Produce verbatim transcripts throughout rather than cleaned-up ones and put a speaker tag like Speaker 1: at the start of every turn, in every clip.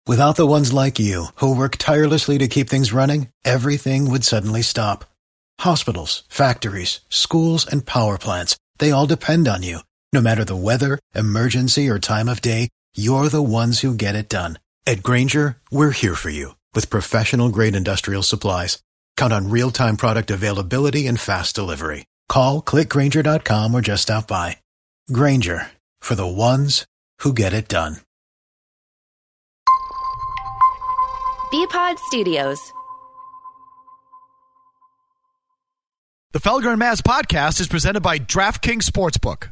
Speaker 1: Without the ones like you, who work tirelessly to keep things running, everything would suddenly stop. Hospitals, factories, schools, and power plants, they all depend on you. No matter the weather, emergency, or time of day, you're the ones who get it done. At Grainger, we're here for you with professional-grade industrial supplies. Count on real-time product availability and fast delivery. Call, click Grainger dot com, or just stop by. Grainger, for the ones who get it done.
Speaker 2: B-Pod Studios.
Speaker 3: The Felger and Mazz podcast is presented by DraftKings Sportsbook.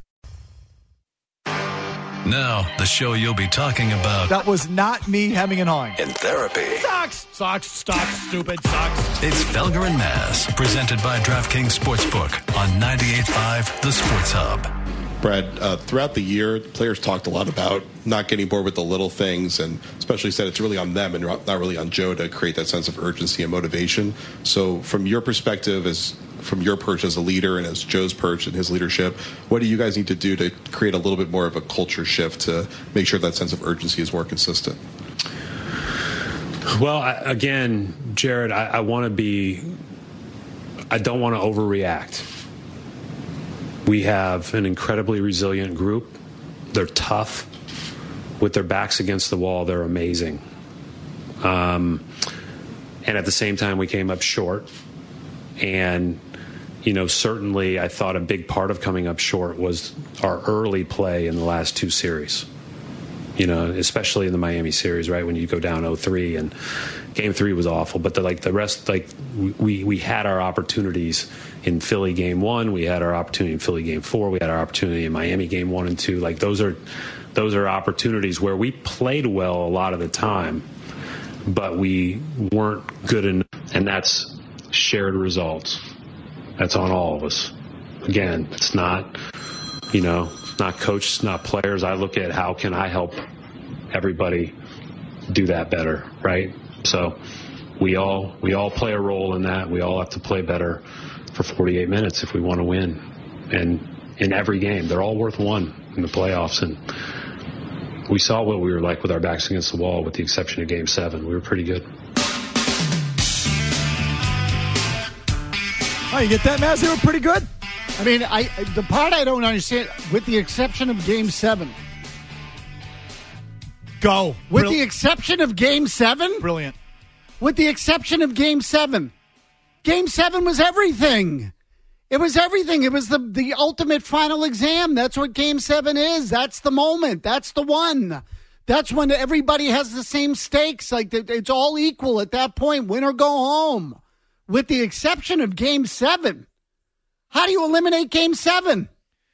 Speaker 4: Now, the show you'll be talking about.
Speaker 3: That was not me hemming and hawing.
Speaker 4: In therapy.
Speaker 3: Sucks! Sucks, sucks, stupid, sucks.
Speaker 4: It's Felger and Mazz, presented by DraftKings Sportsbook on ninety-eight point five The Sports Hub.
Speaker 5: Brad, uh, throughout the year, players talked a lot about not getting bored with the little things, and especially said it's really on them and not really on Joe to create that sense of urgency and motivation. So from your perspective, as from your perch as a leader and as Joe's perch and his leadership, what do you guys need to do to create a little bit more of a culture shift to make sure that sense of urgency is more consistent?
Speaker 6: Well, I, again, Jared, I, I want to be, I don't want to overreact. We have an incredibly resilient group. They're tough. With their backs against the wall, they're amazing. Um, and at the same time, we came up short. And, you know, certainly I thought a big part of coming up short was our early play in the last two series. You know, especially in the Miami series, right, when you go down oh three, and game three was awful. But the, like the rest, like we we had our opportunities in Philly game one, we had our opportunity in Philly game four, we had our opportunity in Miami game one and two. Like those are those are opportunities where we played well a lot of the time, but we weren't good enough, and that's shared results. That's on all of us. Again, it's not, you know, not coaches, not players. I look at how can I help everybody do that better, right? So we all we all play a role in that. We all have to play better for forty-eight minutes if we want to win. And in every game, they're all worth one in the playoffs. And we saw what we were like with our backs against the wall, with the exception of game seven. We were pretty good.
Speaker 3: Oh, you get that, Mazz? They were pretty good.
Speaker 7: I mean, I the part I don't understand, with the exception of Game Seven.
Speaker 3: Go.
Speaker 7: With
Speaker 3: Brill-
Speaker 7: the exception of Game Seven.
Speaker 3: Brilliant.
Speaker 7: With the exception of Game Seven. Game Seven was everything. It was everything. It was the the ultimate final exam. That's what Game Seven is. That's the moment. That's the one. That's when everybody has the same stakes. Like it's all equal at that point. Win or go home. With the exception of Game Seven. How do you eliminate Game Seven?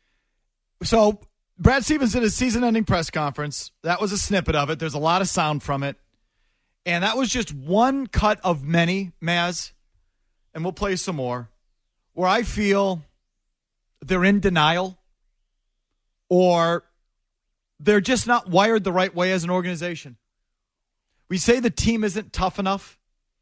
Speaker 3: So Brad Stevens did his season-ending press conference. That was a snippet of it. There's a lot of sound from it. And that was just one cut of many, Mazz, and we'll play some more, where I feel they're in denial or they're just not wired the right way as an organization. We say the team isn't tough enough.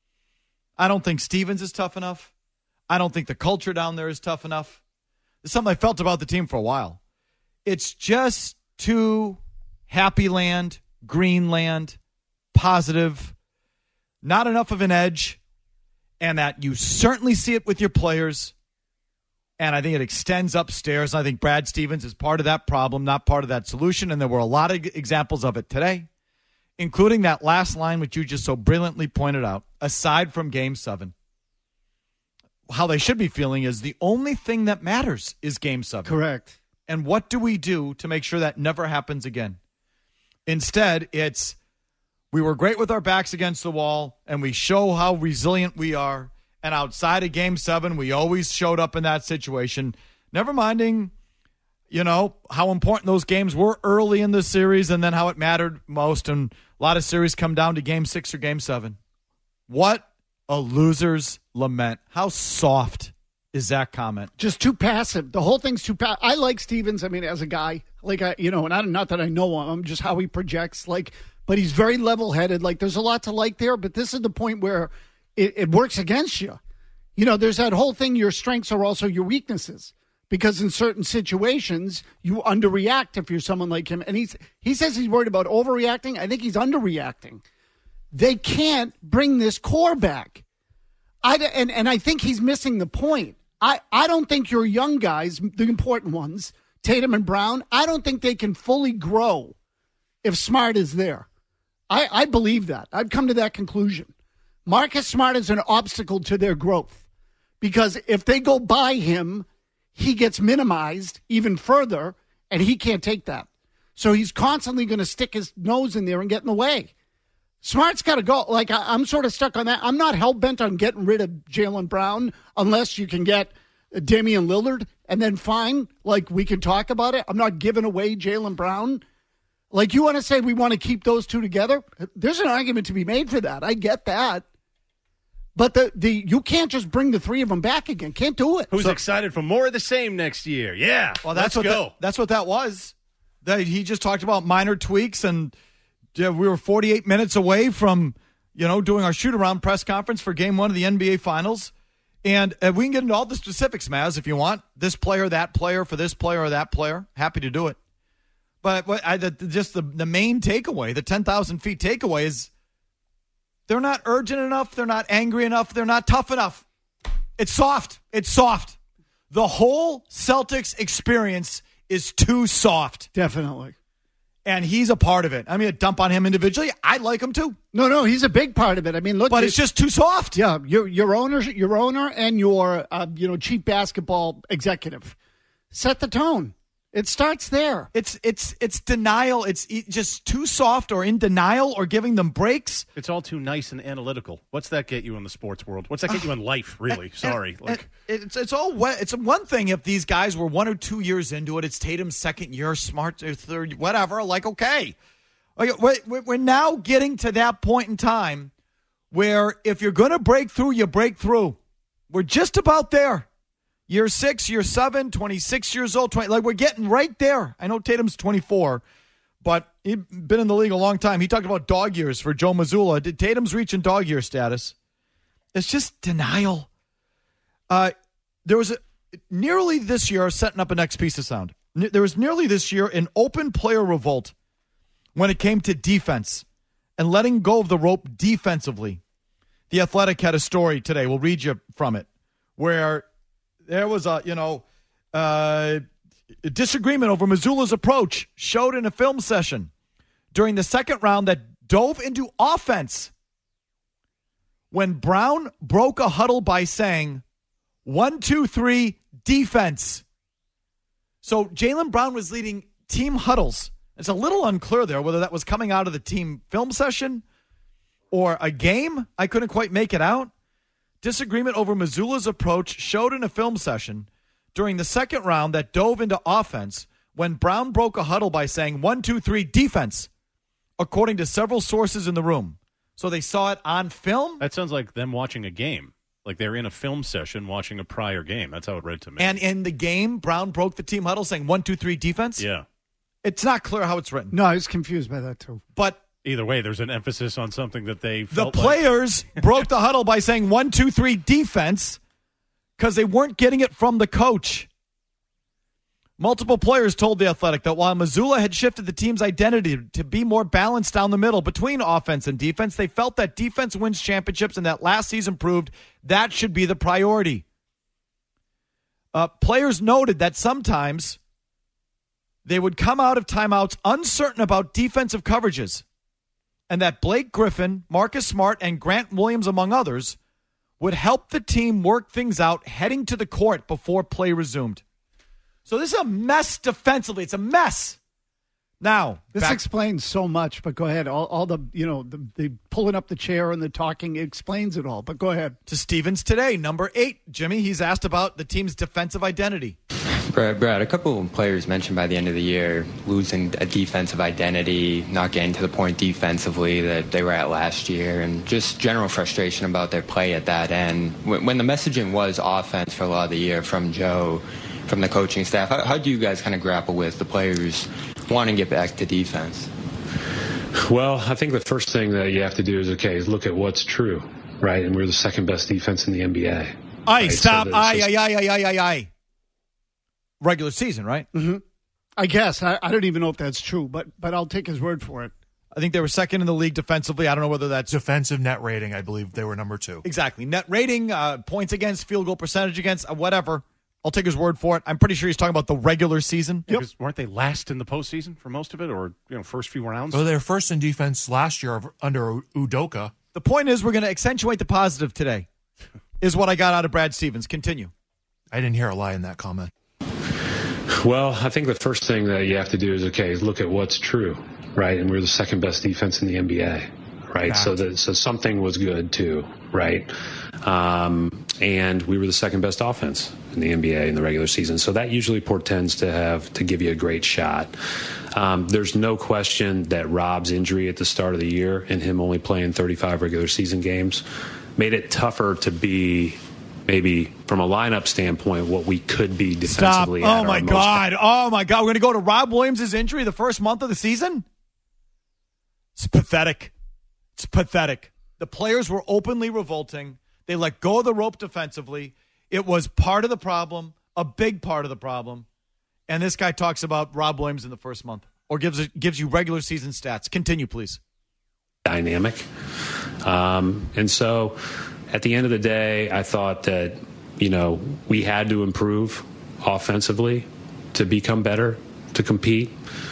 Speaker 3: I don't think Stevens is tough enough. I don't think the culture down there is tough enough. It's something I felt about the team for a while. It's just too happy land, green land, positive, not enough of an edge, and that you certainly see it with your players. And I think it extends upstairs. I think Brad Stevens is part of that problem, not part of that solution. And there were a lot of examples of it today, including that last line, which you just so brilliantly pointed out, aside from Game seven. How they should be feeling is the only thing that matters is Game seven.
Speaker 7: Correct.
Speaker 3: And what do we do to make sure that never happens again? Instead, it's we were great with our backs against the wall, and we show how resilient we are. And outside of Game seven, we always showed up in that situation, never minding, you know, how important those games were early in the series and then how it mattered most. And a lot of series come down to Game six or Game seven. What a loser's lament. How soft is that comment?
Speaker 7: Just too passive. The whole thing's too passive. I like Stevens, I mean, as a guy. Like, I, you know, and I, not that I know him, just how he projects. Like, but he's very level-headed. Like, there's a lot to like there, but this is the point where it, it works against you. You know, there's that whole thing, your strengths are also your weaknesses. Because in certain situations, you underreact if you're someone like him. And he's he says he's worried about overreacting. I think he's underreacting. they can't bring this core back. I, and, and I think he's missing the point. I, I don't think your young guys, the important ones, Tatum and Brown, I don't think they can fully grow if Smart is there. I, I believe that. I've come to that conclusion. Marcus Smart is an obstacle to their growth because if they go by him, he gets minimized even further, and he can't take that. So he's constantly going to stick his nose in there and get in the way. Smart's got to go. Like, I, I'm sort of stuck on that. I'm not hell-bent on getting rid of Jaylen Brown unless you can get Damian Lillard, and then fine, like, we can talk about it. I'm not giving away Jaylen Brown. Like, you want to say we want to keep those two together? There's an argument to be made for that. I get that. But the, the you can't just bring the three of them back again. Can't do it.
Speaker 8: Who's
Speaker 3: So-
Speaker 8: excited for more of the same next year? Yeah.
Speaker 3: Well, that's
Speaker 8: let's
Speaker 3: what
Speaker 8: go.
Speaker 3: that, that's what that was. That he just talked about minor tweaks, and yeah, we were forty-eight minutes away from, you know, doing our shoot-around press conference for Game One of the N B A Finals, and uh, we can get into all the specifics, Maz, if you want. This player, that player, for this player or that player. Happy to do it. But what I, the, just the the main takeaway, the ten thousand feet takeaway is they're not urgent enough, they're not angry enough, they're not tough enough. It's soft. It's soft. The whole Celtics experience is too soft.
Speaker 7: Definitely.
Speaker 3: And he's a part of it. I mean, a dump on him individually, I like him too.
Speaker 7: No, no, he's a big part of it. I mean, look.
Speaker 3: But it's just too soft.
Speaker 7: Yeah, your your owner, your owner, and your uh, you know chief basketball executive set the tone. It starts there.
Speaker 3: It's it's it's denial. It's e- just too soft or in denial or giving them breaks.
Speaker 8: It's all too nice and analytical. What's that get you in the sports world? What's that get you in life, really? Sorry.
Speaker 3: And-
Speaker 8: like
Speaker 3: and it's it's all we- it's one thing if these guys were one or two years into it. It's Tatum's second year, Smart or third, whatever. Like, okay, Like, we're we're now getting to that point in time where if you're going to break through, you break through. We're just about there. Year six, year seven, twenty-six years old, twenty. Like, we're getting right there. I know Tatum's twenty-four, but he's been in the league a long time. He talked about dog years for Joe Mazzulla. Did Tatum's reaching dog year status? It's just denial. Uh, there was a, nearly this year, setting up a next piece of sound, there was nearly this year an open player revolt when it came to defense and letting go of the rope defensively. The Athletic had a story today. We'll read you from it, where there was a, you know, uh, a disagreement over Mazzulla's approach showed in a film session during the second round that dove into offense when Brown broke a huddle by saying, one, two, three, defense. So Jaylen Brown was leading team huddles. It's a little unclear there whether that was coming out of the team film session or a game. I couldn't quite make it out. Disagreement over Mazzulla's approach showed in a film session during the second round that dove into offense when Brown broke a huddle by saying, one, two, three, defense, according to several sources in the room. So they saw it on film?
Speaker 8: that sounds like them watching a game. Like they're in a film session watching a prior game. That's how it read to me.
Speaker 3: And in the game, Brown broke the team huddle saying, one, two, three, defense?
Speaker 8: yeah.
Speaker 3: It's not clear how it's written.
Speaker 7: No, I was confused by that too.
Speaker 3: But
Speaker 8: Either way, there's an emphasis on something that they
Speaker 3: the
Speaker 8: felt like.
Speaker 3: players broke the huddle by saying one, two, three, defense because they weren't getting it from the coach. Multiple players told The Athletic that while Mazzulla had shifted the team's identity to be more balanced down the middle between offense and defense, they felt that defense wins championships and that last season proved that should be the priority. Uh, players noted that sometimes they would come out of timeouts uncertain about defensive coverages, and that Blake Griffin, Marcus Smart, and Grant Williams, among others, would help the team work things out heading to the court before play resumed. So this is a mess defensively. It's a mess. Now,
Speaker 7: This
Speaker 3: back-
Speaker 7: explains so much, but go ahead. All, all the, you know, the, the pulling up the chair and the talking explains it all, but go ahead.
Speaker 3: to Stevens today, number eight. Jimmy, he's asked about the team's defensive identity.
Speaker 9: Brad, Brad, a couple of players mentioned by the end of the year losing a defensive identity, not getting to the point defensively that they were at last year, and just general frustration about their play at that end. When, when the messaging was offense for a lot of the year from Joe, from the coaching staff, how, how do you guys kind of grapple with the players wanting to get back to defense?
Speaker 6: Well, I think the first thing that you have to do is, okay, is look at what's true, right? And we're the second best defense in the N B A.
Speaker 3: Aye,
Speaker 6: Right,
Speaker 3: stop.
Speaker 6: so
Speaker 3: Aye,
Speaker 6: there's
Speaker 3: aye,
Speaker 6: just-
Speaker 3: aye, aye, aye, aye. Regular season, right?
Speaker 7: I guess. I, I don't even know if that's true, but but I'll take his word for it.
Speaker 3: I think they were second in the league defensively. I don't know whether that's
Speaker 10: defensive net rating. I believe they were number two.
Speaker 3: Exactly. Net rating, uh, points against, field goal percentage against, uh, whatever. I'll take his word for it. I'm pretty sure he's talking about the regular season.
Speaker 8: Yeah, yep. Weren't they last in the postseason for most of it, or you know, first few rounds?
Speaker 10: So they were first in defense last year under Udoka.
Speaker 3: The point is, we're going to accentuate the positive today, is what I got out of Brad Stevens. Continue.
Speaker 10: I didn't hear a lie in that comment.
Speaker 6: Well, I think the first thing that you have to do is, okay, look at what's true, right? And we're the second best defense in the N B A, right? So that, so something was good too, right? Um, and we were the second best offense in the N B A in the regular season. So that usually portends to have to give you a great shot. Um, there's no question that Rob's injury at the start of the year and him only playing thirty-five regular season games made it tougher to be, maybe from a lineup standpoint, what we could be defensively.
Speaker 3: Stop.
Speaker 6: At
Speaker 3: Oh, my God. Oh, my God. We're going to go to Rob Williams' injury the first month of the season? It's pathetic. It's pathetic. The players were openly revolting. They let go of the rope defensively. It was part of the problem, a big part of the problem. And this guy talks about Rob Williams in the first month, or gives gives you regular season stats. Continue, please.
Speaker 6: Dynamic. Um, and so at the end of the day, I thought that, you know, we had to improve offensively to become better, to compete.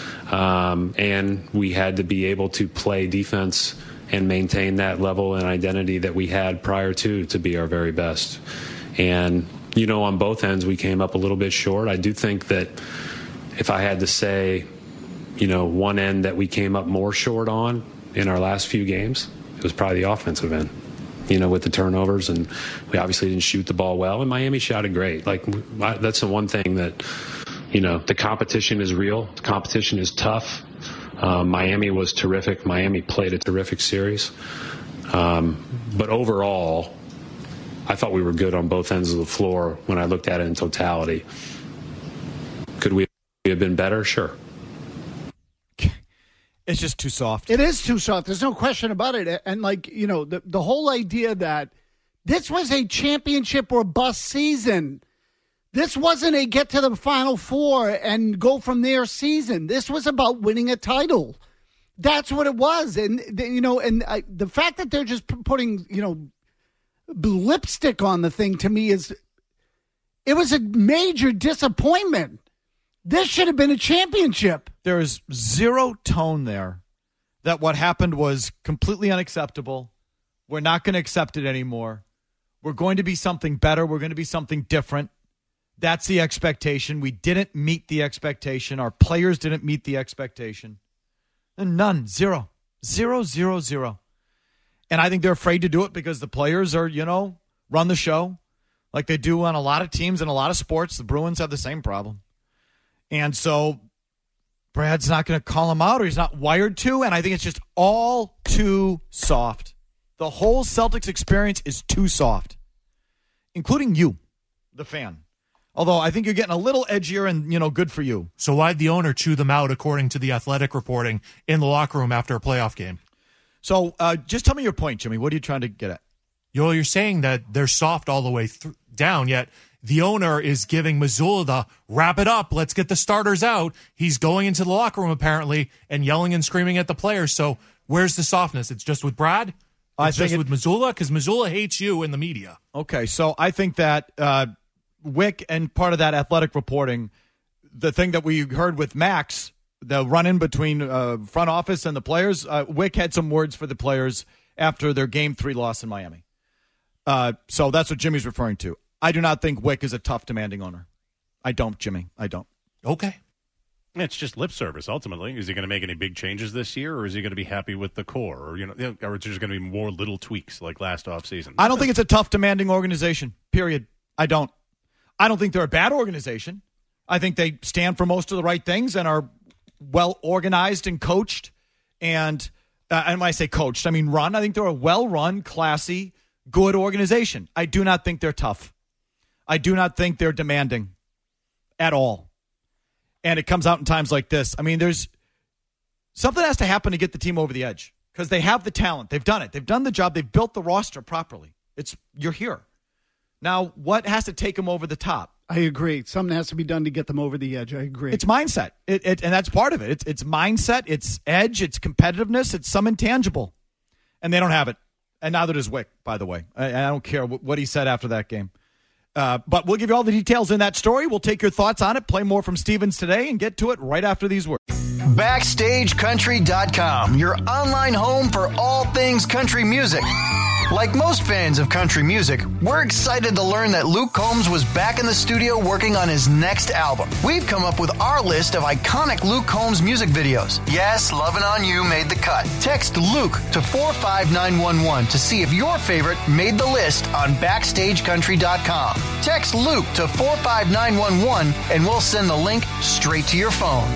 Speaker 6: Um, and we had to be able to play defense and maintain that level and identity that we had prior to to be our very best. And, you know, on both ends, we came up a little bit short. I do think that if I had to say, you know, one end that we came up more short on in our last few games, it was probably the offensive end, you know, with the turnovers. And we obviously didn't shoot the ball well. And Miami shot it great. Like, that's the one thing that, you know, the competition is real. The competition is tough. Um, Miami was terrific. Miami played a terrific series. Um, but overall, I thought we were good on both ends of the floor when I looked at it in totality. Could we have been better? Sure.
Speaker 3: It's just too soft.
Speaker 7: It is too soft. There's no question about it. And, like, you know, the, the whole idea that this was a championship or bust season. This wasn't a get to the Final Four and go from there season. This was about winning a title. That's what it was. And, you know, and I, the fact that they're just putting, you know, lipstick on the thing, to me, is it was a major disappointment. This should have been a championship.
Speaker 3: There is zero tone there that what happened was completely unacceptable. We're not going to accept it anymore. We're going to be something better. We're going to be something different. That's the expectation. We didn't meet the expectation. Our players didn't meet the expectation. And none. Zero. Zero, zero, zero. And I think they're afraid to do it because the players are, you know, run the show like they do on a lot of teams and a lot of sports. The Bruins have the same problem. And so Brad's not going to call him out, or he's not wired to, and I think it's just all too soft. The whole Celtics experience is too soft, including you, the fan. Although I think you're getting a little edgier, and, you know, good for you.
Speaker 10: So why'd the owner chew them out, according to the Athletic reporting, in the locker room after a playoff game?
Speaker 3: So uh, just tell me your point, Jimmy. What are you trying to get at?
Speaker 10: You're, you're saying that they're soft all the way th- down, yet the owner is giving Mazzulla the wrap it up, let's get the starters out. He's going into the locker room, apparently, and yelling and screaming at the players. So where's the softness? It's just with Brad? It's
Speaker 3: I
Speaker 10: just
Speaker 3: think it,
Speaker 10: with Mazzulla? Because Mazzulla hates you in the media.
Speaker 3: Okay, so I think that uh, Wick and part of that Athletic reporting, the thing that we heard with Max, the run-in between uh, front office and the players, uh, Wick had some words for the players after their game three loss in Miami. Uh, so that's what Jimmy's referring to. I do not think Wick is a tough, demanding owner. I don't, Jimmy. I don't.
Speaker 10: Okay.
Speaker 8: It's just lip service, ultimately. Is he going to make any big changes this year, or is he going to be happy with the core? Or, you know, or is there going to be more little tweaks like last offseason?
Speaker 3: I don't think it's a tough, demanding organization, period. I don't. I don't think they're a bad organization. I think they stand for most of the right things and are well-organized and coached. And, uh, and when I say coached, I mean run. I think they're a well-run, classy, good organization. I do not think they're tough. I do not think they're demanding at all. And it comes out in times like this. I mean, there's something has to happen to get the team over the edge because they have the talent. They've done it. They've done the job. They've built the roster properly. It's you're here. Now, what has to take them over the top?
Speaker 7: I agree. Something has to be done to get them over the edge. I agree.
Speaker 3: It's mindset, it, it, and that's part of it. It's it's mindset, it's edge, it's competitiveness, it's some intangible, and they don't have it. And neither does Wick, by the way. I, I don't care what he said after that game. Uh, but we'll give you all the details in that story. We'll take your thoughts on it, play more from Stevens today, and get to it right after these words.
Speaker 11: Backstage Country dot com, your online home for all things country music. Like most fans of country music, we're excited to learn that Luke Combs was back in the studio working on his next album. We've come up with our list of iconic Luke Combs music videos. Yes, Lovin' On You made the cut. Text Luke to four five nine one one to see if your favorite made the list on Backstage Country dot com. Text Luke to four five nine one one and we'll send the link straight to your phone.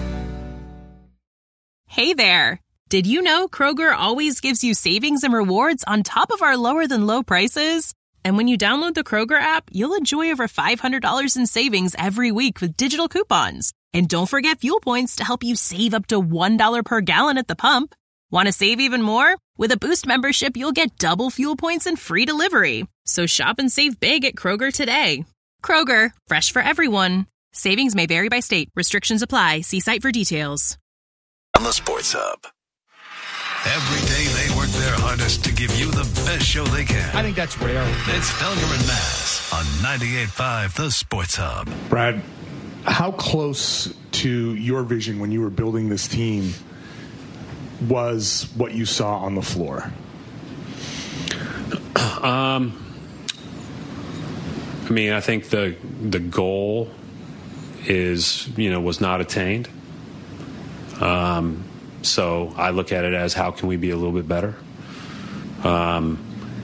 Speaker 12: Hey there. Did you know Kroger always gives you savings and rewards on top of our lower-than-low prices? And when you download the Kroger app, you'll enjoy over five hundred dollars in savings every week with digital coupons. And don't forget fuel points to help you save up to one dollar per gallon at the pump. Want to save even more? With a Boost membership, you'll get double fuel points and free delivery. So shop and save big at Kroger today. Kroger, fresh for everyone. Savings may vary by state. Restrictions apply. See site for details.
Speaker 4: On the Sports Hub. Every day they work their hardest to give you the best show they can.
Speaker 3: I think that's rare.
Speaker 4: It's Felger and Mass on ninety-eight point five The Sports Hub.
Speaker 13: Brad, how close to your vision when you were building this team was what you saw on the floor?
Speaker 6: Um, I mean, I think the the goal is, you know, was not attained. Um, so I look at it as how can we be a little bit better? Um,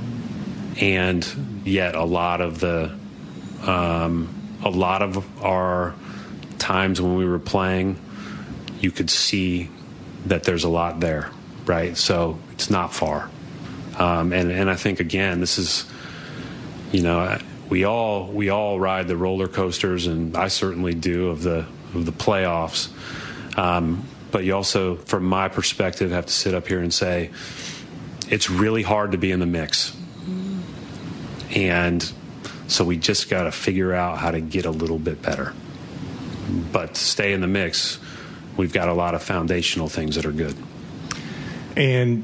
Speaker 6: and yet a lot of the, um, a lot of our times when we were playing, you could see that there's a lot there, right? So it's not far. Um, and, and I think, again, this is, you know, we all, we all ride the roller coasters, and I certainly do, of the, of the playoffs. Um, But you also, from my perspective, have to sit up here and say, it's really hard to be in the mix. And so we just got to figure out how to get a little bit better. But to stay in the mix, we've got a lot of foundational things that are good.
Speaker 13: And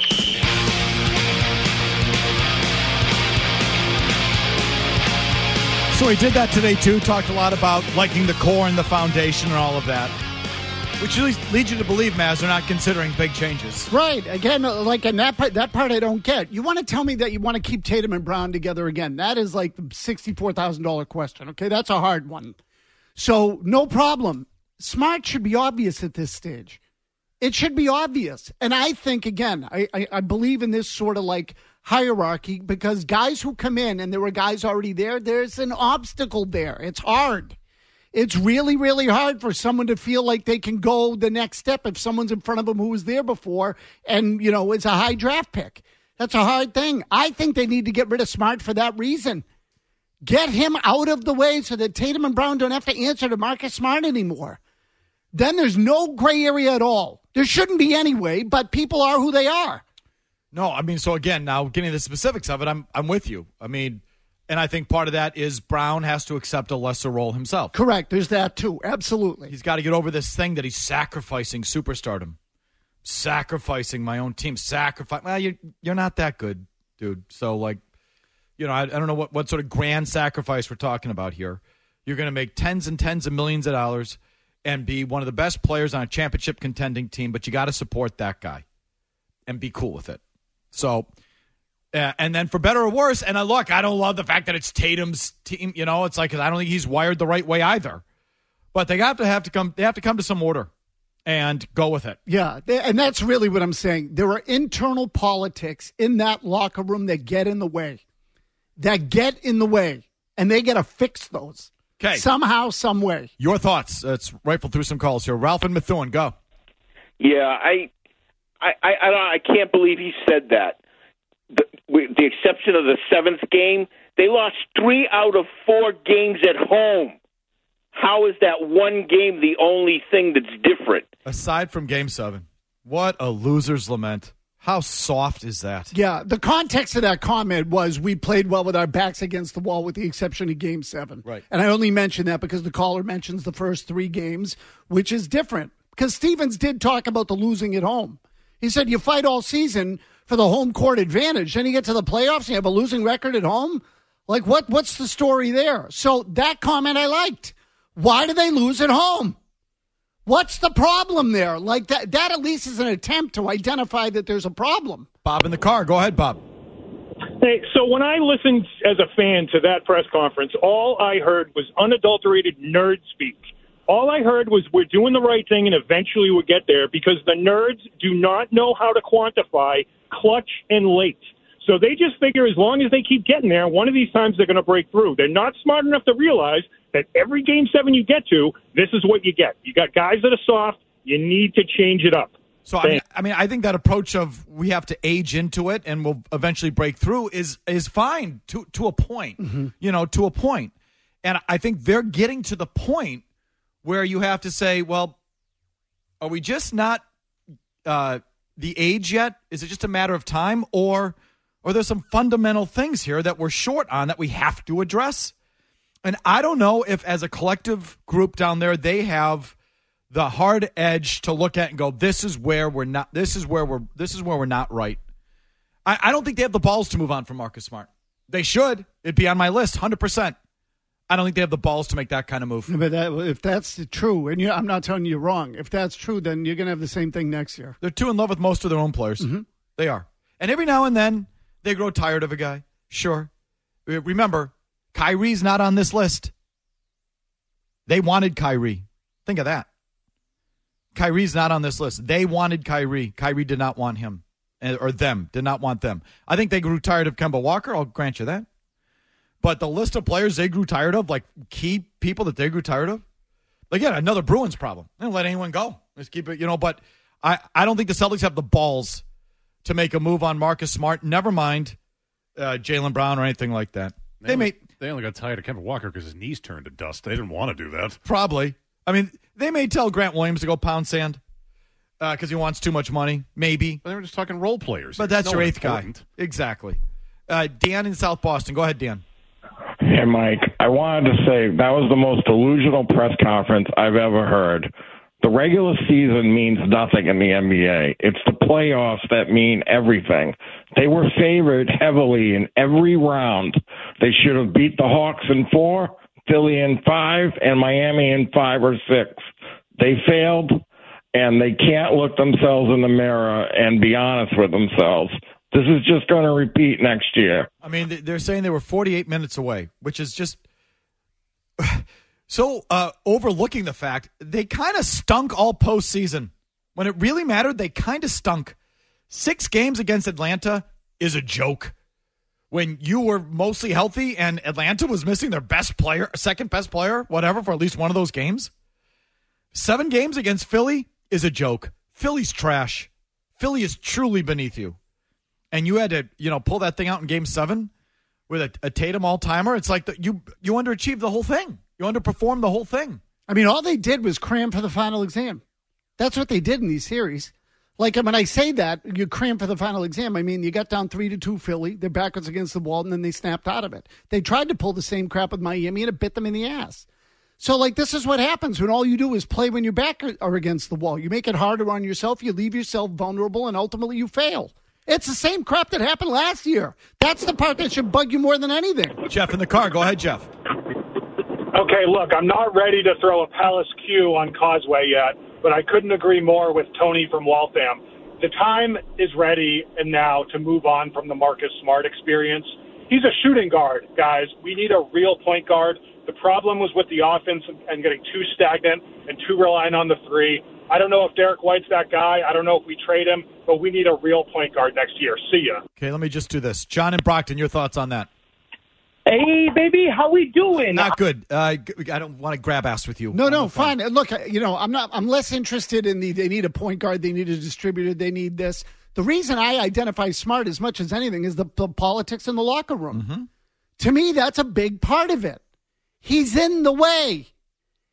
Speaker 3: so he did that today, too. Talked a lot about liking the core and the foundation and all of that. Which leads you to believe, Maz, they're not considering big changes.
Speaker 7: Right. Again, like in that part, that part I don't get. You want to tell me that you want to keep Tatum and Brown together again. That is like the sixty-four thousand dollars question, okay? That's a hard one. So, no problem. Smart should be obvious at this stage. It should be obvious. And I think, again, I, I, I believe in this sort of like hierarchy because guys who come in and there were guys already there, there's an obstacle there. It's hard. It's really, really hard for someone to feel like they can go the next step if someone's in front of them who was there before and, you know, it's a high draft pick. That's a hard thing. I think they need to get rid of Smart for that reason. Get him out of the way so that Tatum and Brown don't have to answer to Marcus Smart anymore. Then there's no gray area at all. There shouldn't be anyway, but people are who they are.
Speaker 3: No, I mean, so again, now getting the specifics of it, I'm I'm with you. I mean, and I think part of that is Brown has to accept a lesser role himself.
Speaker 7: Correct. There's that, too. Absolutely.
Speaker 3: He's got to get over this thing that he's sacrificing superstardom. Sacrificing my own team. Sacrifice. Well, you're, you're not that good, dude. So, like, you know, I, I don't know what, what sort of grand sacrifice we're talking about here. You're going to make tens and tens of millions of dollars and be one of the best players on a championship contending team, but you got to support that guy and be cool with it. So... Uh, and then for better or worse, and I look, I don't love the fact that it's Tatum's team. You know, it's like I don't think he's wired the right way either. But they have to have to come. They have to come to some order and go with it.
Speaker 7: Yeah, and that's really what I'm saying. There are internal politics in that locker room that get in the way, that get in the way, and they got to fix those.
Speaker 3: Okay,
Speaker 7: somehow, some way.
Speaker 3: Your thoughts? Let's rifle through some calls here. Ralph and Methuen, go.
Speaker 14: Yeah, I, I, I, I, don't, I can't believe he said that. The, with the exception of the seventh game, they lost three out of four games at home. How is that one game the only thing that's different?
Speaker 3: Aside from game seven, what a loser's lament. How soft is that?
Speaker 7: Yeah, the context of that comment was we played well with our backs against the wall with the exception of game seven.
Speaker 3: Right.
Speaker 7: And I only mention that because the caller mentions the first three games, which is different. Because Stevens did talk about the losing at home. He said you fight all season for the home court advantage. Then you get to the playoffs and you have a losing record at home? Like, what? what's the story there? So that comment I liked. Why do they lose at home? What's the problem there? Like, that, that at least is an attempt to identify that there's a problem.
Speaker 3: Bob in the car. Go ahead, Bob.
Speaker 15: Hey, so when I listened as a fan to that press conference, all I heard was unadulterated nerd speak. All I heard was we're doing the right thing and eventually we'll get there because the nerds do not know how to quantify clutch and late. So they just figure as long as they keep getting there, one of these times they're going to break through. They're not smart enough to realize that every game seven you get to, this is what you get. You got guys that are soft. You need to change it up.
Speaker 3: So I mean, I mean, I think that approach of we have to age into it and we'll eventually break through is is fine to to a point. Mm-hmm. You know, to a point. And I think they're getting to the point where you have to say, well, are we just not uh, the age yet? Is it just a matter of time, or or there's some fundamental things here that we're short on that we have to address? And I don't know if as a collective group down there, they have the hard edge to look at and go, this is where we're not, this is where we're, this is where we're not right. I, I don't think they have the balls to move on from Marcus Smart. They should. It'd be on my list, one hundred percent. I don't think they have the balls to make that kind of move.
Speaker 7: But that, if that's true, and you, I'm not telling you you're wrong, if that's true, then you're going to have the same thing next year.
Speaker 3: They're too in love with most of their own players.
Speaker 7: Mm-hmm.
Speaker 3: They are. And every now and then, they grow tired of a guy. Sure. Remember, Kyrie's not on this list. They wanted Kyrie. Think of that. Kyrie's not on this list. They wanted Kyrie. Kyrie did not want him. Or them. Did not want them. I think they grew tired of Kemba Walker. I'll grant you that. But the list of players they grew tired of, like key people that they grew tired of, again, another Bruins problem. They don't let anyone go. Just keep it, you know, but I, I don't think the Celtics have the balls to make a move on Marcus Smart. Never mind uh, Jaylen Brown or anything like that.
Speaker 8: They,
Speaker 3: they
Speaker 8: only,
Speaker 3: may
Speaker 8: they only got tired of Kemba Walker because his knees turned to dust. They didn't want to do that.
Speaker 3: Probably. I mean, they may tell Grant Williams to go pound sand because uh, he wants too much money. Maybe.
Speaker 8: But they were just talking role players.
Speaker 3: But that's
Speaker 8: no
Speaker 3: your eighth
Speaker 8: important.
Speaker 3: guy. Exactly. Uh, Dan in South Boston. Go ahead, Dan.
Speaker 16: Hey, Mike, I wanted to say that was the most delusional press conference I've ever heard. The regular season means nothing in the N B A. It's the playoffs that mean everything. They were favored heavily in every round. They should have beat the Hawks in four, Philly in five, and Miami in five or six. They failed, and they can't look themselves in the mirror and be honest with themselves. This is just going to repeat next year.
Speaker 3: I mean, they're saying they were forty-eight minutes away, which is just so uh, overlooking the fact they kind of stunk all postseason. When it really mattered, they kind of stunk. Six games against Atlanta is a joke. When you were mostly healthy and Atlanta was missing their best player, second best player, whatever, for at least one of those games. Seven games against Philly is a joke. Philly's trash. Philly is truly beneath you. And you had to, you know, pull that thing out in game seven with a, a Tatum all-timer. It's like the, you you underachieved the whole thing. You underperformed the whole thing.
Speaker 7: I mean, all they did was cram for the final exam. That's what they did in these series. Like, when I say that, you cram for the final exam, I mean, you got down three to two Philly, they're backwards against the wall, and then they snapped out of it. They tried to pull the same crap with Miami, and it bit them in the ass. So, like, this is what happens when all you do is play when your back are against the wall. You make it harder on yourself, you leave yourself vulnerable, and ultimately you fail. It's the same crap that happened last year. That's the part that should bug you more than anything.
Speaker 3: Jeff in the car. Go ahead, Jeff.
Speaker 15: Okay, look, I'm not ready to throw a Palace Q on Causeway yet, but I couldn't agree more with Tony from Waltham. The time is ready and now to move on from the Marcus Smart experience. He's a shooting guard, guys. We need a real point guard. The problem was with the offense and getting too stagnant and too reliant on the three. I don't know if Derek White's that guy. I don't know if we trade him, but we need a real point guard next year. See ya.
Speaker 3: Okay, let me just do this. John and Brockton, your thoughts on that?
Speaker 17: Hey, baby, how we doing?
Speaker 3: Not good. Uh, I don't want to grab ass with you.
Speaker 7: No, no, fine. Look, you know, I'm not. I'm less interested in the. They need a point guard. They need a distributor. They need this. The reason I identify Smart as much as anything is the, the politics in the locker room.
Speaker 3: Mm-hmm.
Speaker 7: To me, that's a big part of it. He's in the way.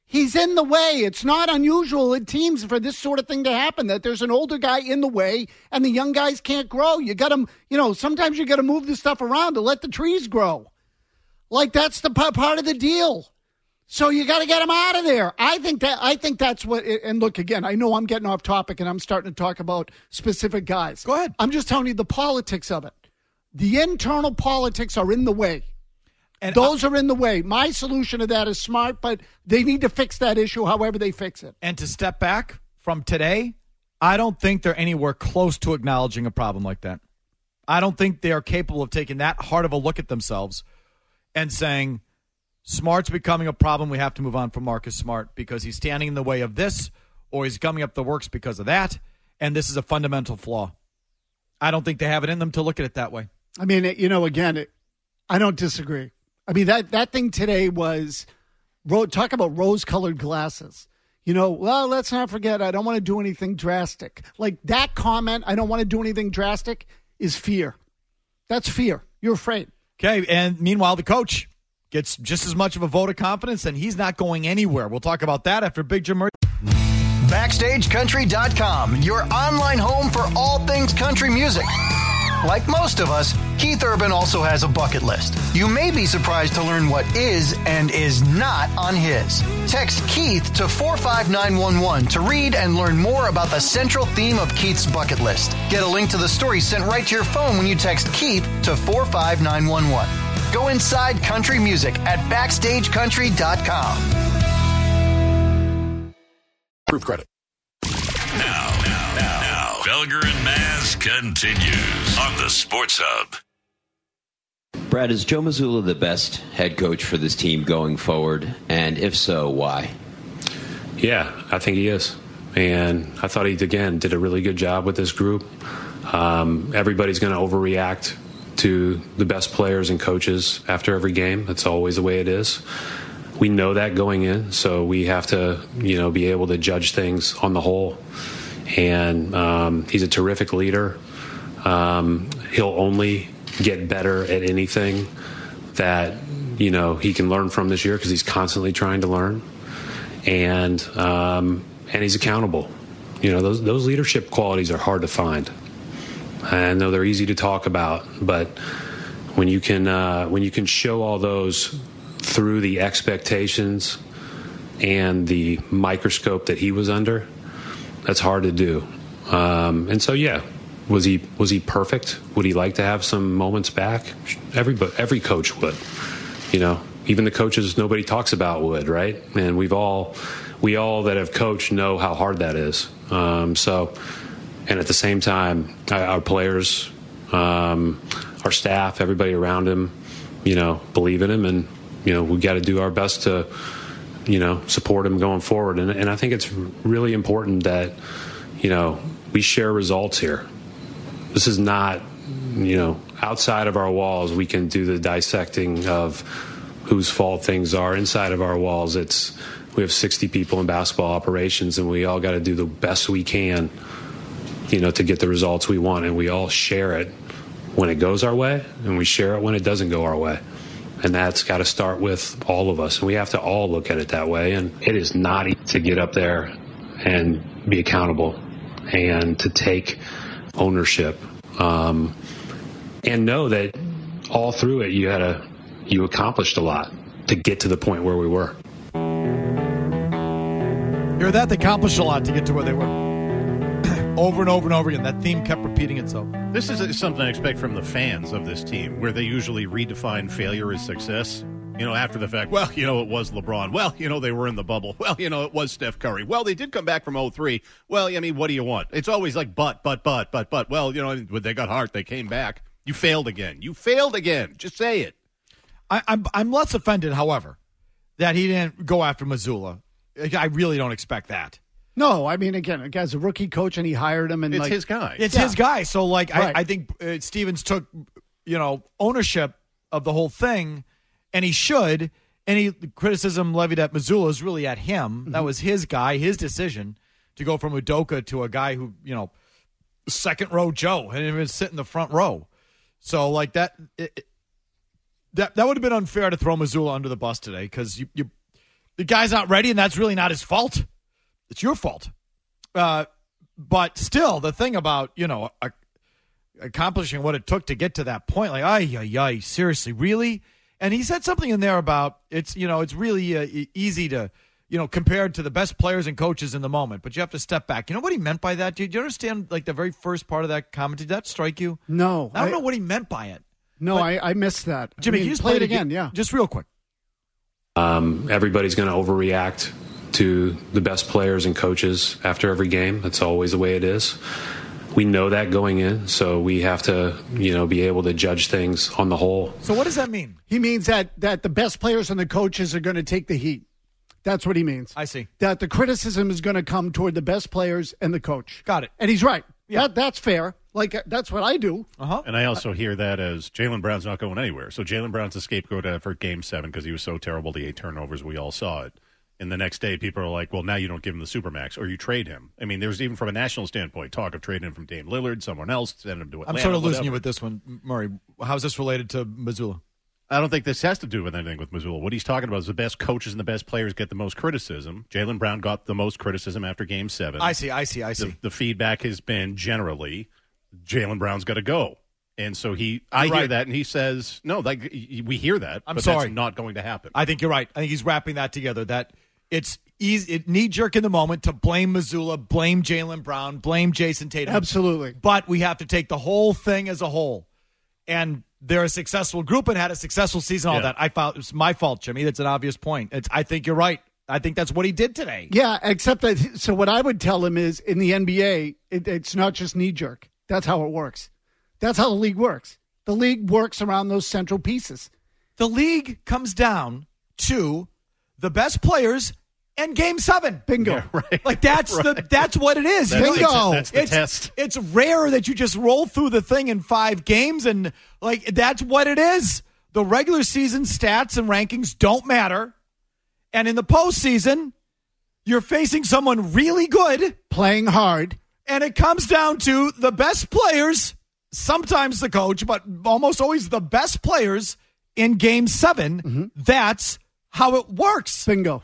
Speaker 7: He's in the way. It's not unusual in teams for this sort of thing to happen, that there's an older guy in the way and the young guys can't grow. You got to, you know, sometimes you got to move the stuff around to let the trees grow. Like, that's the p- part of the deal. So you got to get him out of there. I think that I think that's what. And look, again, I know I'm getting off topic and I'm starting to talk about specific guys.
Speaker 3: Go ahead.
Speaker 7: I'm just telling you the politics of it. The internal politics are in the way.
Speaker 3: And
Speaker 7: those I, are in the way. My solution to that is smart, but they need to fix that issue however they fix it.
Speaker 3: And to step back from today, I don't think they're anywhere close to acknowledging a problem like that. I don't think they are capable of taking that hard of a look at themselves and saying, Smart's becoming a problem. We have to move on from Marcus Smart because he's standing in the way of this, or he's gumming up the works because of that, and this is a fundamental flaw. I don't think they have it in them to look at it that way.
Speaker 7: I mean, it, you know, again, it, I don't disagree. I mean, that, that thing today was, talk about rose-colored glasses. You know, well, let's not forget, I don't want to do anything drastic. Like, that comment, I don't want to do anything drastic, is fear. That's fear. You're afraid.
Speaker 3: Okay, and meanwhile, the coach gets just as much of a vote of confidence, and he's not going anywhere. We'll talk about that after Big Jim Murray.
Speaker 11: Backstage Country dot com, your online home for all things country music. Like most of us, Keith Urban also has a bucket list. You may be surprised to learn what is and is not on his. Text Keith to four five nine one one to read and learn more about the central theme of Keith's bucket list. Get a link to the story sent right to your phone when you text Keith to four five nine one one. Go inside country music at backstage country dot com.
Speaker 4: Proof credit. Now, now, now, now, Felger and Maz continues on the Sports Hub.
Speaker 18: Brad, is Joe Mazzulla the best head coach for this team going forward? And if so, why?
Speaker 6: Yeah, I think he is. And I thought he, again, did a really good job with this group. Um, everybody's going to overreact to the best players and coaches after every game. That's always the way it is. We know that going in, so we have to, you know, be able to judge things on the whole. And um, he's a terrific leader. Um, he'll only get better at anything that, you know, he can learn from this year because he's constantly trying to learn. And um, and he's accountable. You know, those those leadership qualities are hard to find. I know they're easy to talk about, but when you can uh, when you can show all those through the expectations and the microscope that he was under, that's hard to do. Um, and so, yeah, was he was he perfect? Would he like to have some moments back? Every every coach would, you know. Even the coaches nobody talks about would, right? And we've all we all that have coached know how hard that is. Um, so. And at the same time, our players, um, our staff, everybody around him, you know, believe in him. And, you know, we've got to do our best to, you know, support him going forward. And, and I think it's really important that, you know, we share results here. This is not, you know, outside of our walls, we can do the dissecting of whose fault things are. Inside of our walls, it's we have sixty people in basketball operations, and we all got to do the best we can, you know, to get the results we want, and we all share it when it goes our way, and we share it when it doesn't go our way. And that's got to start with all of us, and we have to all look at it that way. And it is not easy to get up there and be accountable and to take ownership, um, and know that all through it you had a you accomplished a lot to get to the point where we were.
Speaker 3: Hear that? They accomplished a lot to get to where they were. Over and over and over again. That theme kept repeating itself.
Speaker 8: This is something I expect from the fans of this team, where they usually redefine failure as success. You know, after the fact, well, you know, it was LeBron. Well, you know, they were in the bubble. Well, you know, it was Steph Curry. Well, they did come back from oh three. Well, I mean, what do you want? It's always like, but, but, but, but, but. Well, you know, when they got hurt, they came back. You failed again. You failed again. Just say it.
Speaker 3: I, I'm, I'm less offended, however, that he didn't go after Mazzulla. I really don't expect that.
Speaker 7: No, I mean, again, a guy's a rookie coach, and he hired him. And
Speaker 8: it's
Speaker 7: like,
Speaker 8: his guy.
Speaker 3: It's
Speaker 7: yeah.
Speaker 3: his guy. So, like,
Speaker 7: right.
Speaker 3: I, I think uh, Stevens took, you know, ownership of the whole thing, and he should. Any criticism levied at Mazzulla is really at him. Mm-hmm. That was his guy, his decision to go from Udoka to a guy who, you know, second row Joe, and even sit in the front row. So, like, that it, that that would have been unfair to throw Mazzulla under the bus today, because you, you the guy's not ready, and that's really not his fault. It's your fault. Uh, but still, the thing about, you know, a, accomplishing what it took to get to that point, like, ay, ay, ay, seriously, really? And he said something in there about it's, you know, it's really uh, e- easy to, you know, compared to the best players and coaches in the moment, but you have to step back. You know what he meant by that? Do you, do you understand, like, the very first part of that comment? Did that strike you?
Speaker 7: No.
Speaker 3: I don't
Speaker 7: I,
Speaker 3: know what he meant by it.
Speaker 7: No,
Speaker 3: but,
Speaker 7: I, I missed that.
Speaker 3: Jimmy,
Speaker 7: I mean,
Speaker 3: can you just
Speaker 7: play
Speaker 3: play
Speaker 7: it again?
Speaker 3: again?
Speaker 7: Yeah.
Speaker 3: Just real quick.
Speaker 6: Um, everybody's going to overreact to the best players and coaches after every game. That's always the way it is. We know that going in, so we have to, you know, be able to judge things on the whole.
Speaker 3: So what does that mean?
Speaker 7: He means that, that the best players and the coaches are going to take the heat. That's what he means.
Speaker 3: I see.
Speaker 7: That the criticism is going to come toward the best players and the coach.
Speaker 3: Got it.
Speaker 7: And he's right.
Speaker 3: Yeah.
Speaker 7: That, that's fair. Like, uh, that's what I do.
Speaker 3: Uh-huh.
Speaker 8: And I also hear that as Jaylen Brown's not going anywhere. So Jaylen Brown's a scapegoat uh, for Game seven because he was so terrible, the eight turnovers, we all saw it. And the next day, people are like, well, now you don't give him the Supermax or you trade him. I mean, there's even from a national standpoint talk of trading him from Dame Lillard, someone else, send him to Atlanta.
Speaker 3: I'm sort of losing
Speaker 8: whatever.
Speaker 3: you with this one, Murray. How's this related to Missoula?
Speaker 8: I don't think this has to do with anything with Missoula. What he's talking about is the best coaches and the best players get the most criticism. Jaylen Brown got the most criticism after Game seven.
Speaker 3: I see, I see, I see.
Speaker 8: The, the feedback has been generally Jaylen Brown's got to go. And so he, I
Speaker 3: You're
Speaker 8: hear
Speaker 3: right.
Speaker 8: that, and he says, no, like, we hear that,
Speaker 3: I'm
Speaker 8: but
Speaker 3: sorry.
Speaker 8: that's not going to happen.
Speaker 3: I think you're right. I think he's wrapping that together, that it's easy, it knee-jerk in the moment to blame Missoula, blame Jaylen Brown, blame Jason Tatum.
Speaker 7: Absolutely.
Speaker 3: But we have to take the whole thing as a whole. And they're a successful group and had a successful season, all
Speaker 8: Yeah.
Speaker 3: that. I found it was my fault, Jimmy. That's an obvious point. It's, I think you're right. I think that's what he did today.
Speaker 7: Yeah, except that, so what I would tell him is in the N B A, it, it's not just knee jerk. That's how it works. That's how the league works. The league works around those central pieces.
Speaker 3: The league comes down to the best players and Game Seven.
Speaker 7: Bingo.
Speaker 8: Yeah, right.
Speaker 3: Like that's
Speaker 8: Right.
Speaker 3: the that's what it is.
Speaker 8: That's
Speaker 3: You
Speaker 8: the
Speaker 3: know?
Speaker 8: te- that's the
Speaker 3: it's,
Speaker 8: test.
Speaker 3: It's rare that you just roll through the thing in five games, and like that's what it is. The regular season stats and rankings don't matter, and in the postseason, you're facing someone really good,
Speaker 7: playing hard,
Speaker 3: and it comes down to the best players. Sometimes the coach, but almost always the best players in Game Seven.
Speaker 7: Mm-hmm.
Speaker 3: That's how it works.
Speaker 7: Bingo.